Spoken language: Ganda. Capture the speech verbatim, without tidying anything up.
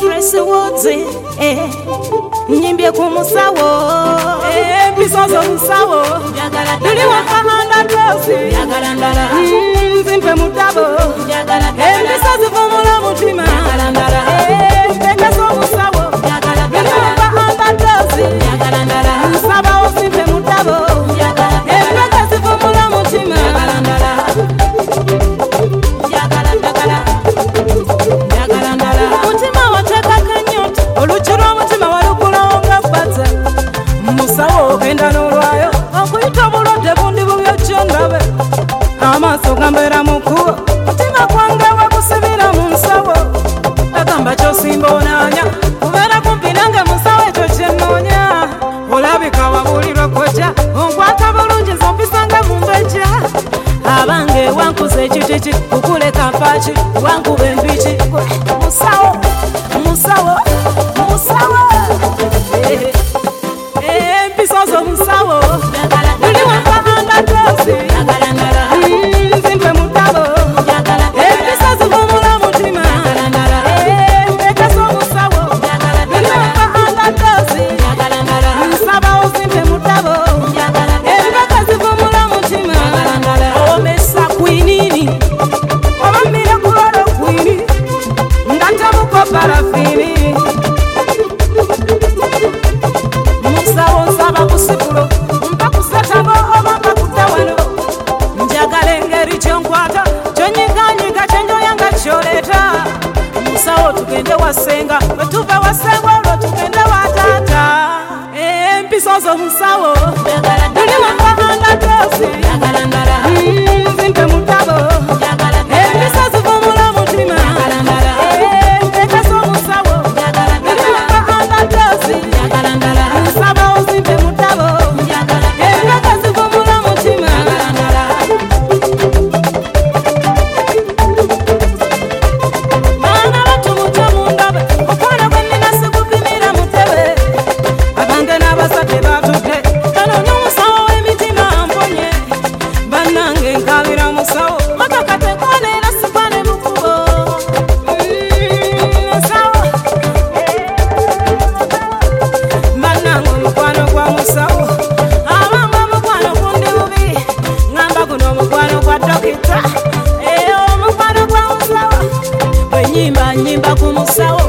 Tracy Woods, eh, nyimbye ku musawo, eh, bisozo musawo, luli wakahanda dosi, nzimpe mutabo, eh, bisozo vumula mutima, eh, bekeso musawo, luli wakahanda dosi, nsaba osimpe mutabo, eh, bekeso vumula mutima. Amaso gambera mukuwa mutima kwange wakusibira mu nsawo agamba kyosimbonanya kubeera kumpi nange musawo ekyo kyennoonya olabika wabulirwa kojja onkwata bulungi zompisanga mu mbejja abange wankuza ekitiki kukuleka mpaaki wankuba empiki musawo musawo musawo empisozo musawo luli wakahanda dosi parafini musawo nsaba kusikulo mpa kusatabo oba mpa kutawano njagala engeri kyonkwata kyonyiganyiga kyenjoyanga kyoleta musawo tugende wasenga wetuva wasenga olwo tugende watata empisozo musawo luli wakahanda dosi nzimpe mutabo empisozo vumula mutima nyimba nyimba ku musawo